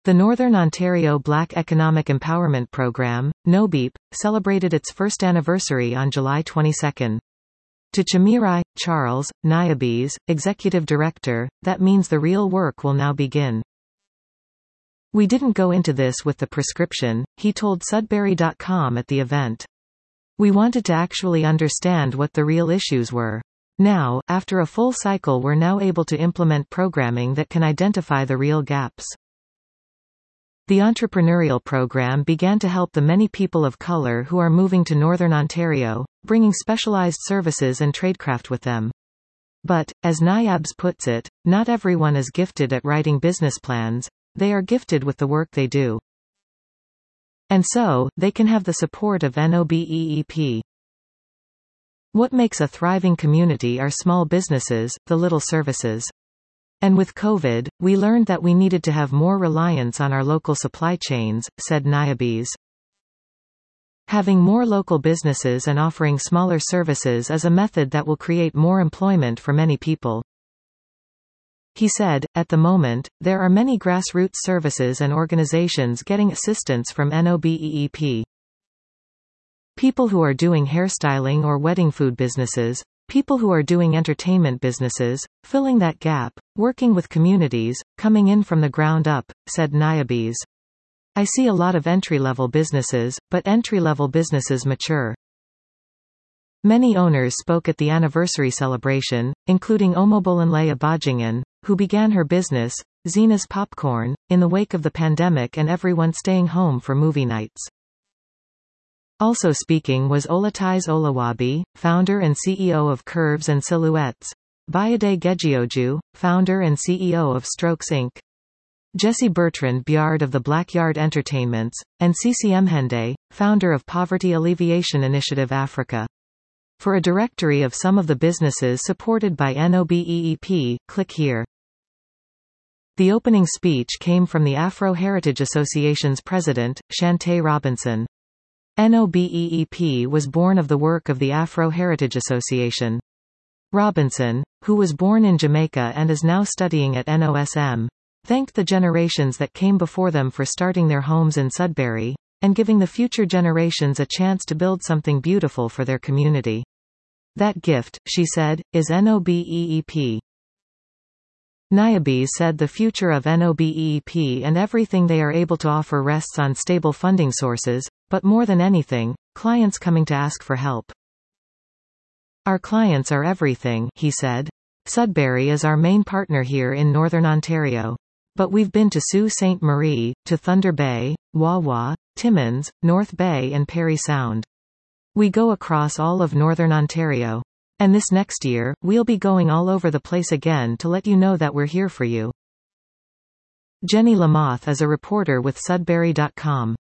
The Northern Ontario Black Economic Empowerment Program, NOBEP, celebrated its first anniversary on July 22. To Chimirai, Charles, Niabi's, Executive Director, that means the real work will now begin. We didn't go into this with the prescription, he told Sudbury.com at the event. We wanted to actually understand what the real issues were. Now, after a full cycle, we're now able to implement programming that can identify the real gaps. The entrepreneurial program began to help the many people of color who are moving to Northern Ontario, bringing specialized services and tradecraft with them. But, as Niabs puts it, not everyone is gifted at writing business plans, they are gifted with the work they do. And so, they can have the support of NOBEEP. What makes a thriving community are small businesses, the little services. And with COVID, we learned that we needed to have more reliance on our local supply chains, said Niabis. Having more local businesses and offering smaller services is a method that will create more employment for many people. He said, at the moment, there are many grassroots services and organizations getting assistance from NOBEEP. People who are doing hairstyling or wedding food businesses, people who are doing entertainment businesses, filling that gap, working with communities, coming in from the ground up, said Niabis. I see a lot of entry-level businesses, but entry-level businesses mature. Many owners spoke at the anniversary celebration, including Omobolanle Abajingan, who began her business, Zena's Popcorn, in the wake of the pandemic and everyone staying home for movie nights. Also speaking was Olatais Olawabi, founder and CEO of Curves and Silhouettes, Bayade Gegioju, founder and CEO of Strokes Inc., Jesse Bertrand Biard of the Blackyard Entertainments, and CCM Hende, founder of Poverty Alleviation Initiative Africa. For a directory of some of the businesses supported by NOBEEP, click here. The opening speech came from the Afro Heritage Association's president, Shantae Robinson. NOBEEP was born of the work of the Afro Heritage Association. Robinson, who was born in Jamaica and is now studying at NOSM, thanked the generations that came before them for starting their homes in Sudbury, and giving the future generations a chance to build something beautiful for their community. That gift, she said, is NOBEEP. Niabis said the future of NOBEEP and everything they are able to offer rests on stable funding sources, but more than anything, clients coming to ask for help. Our clients are everything, he said. Sudbury is our main partner here in Northern Ontario. But we've been to Sault Ste. Marie, to Thunder Bay, Wawa, Timmins, North Bay and Parry Sound. We go across all of Northern Ontario. And this next year, we'll be going all over the place again to let you know that we're here for you. Jenny Lamoth is a reporter with Sudbury.com.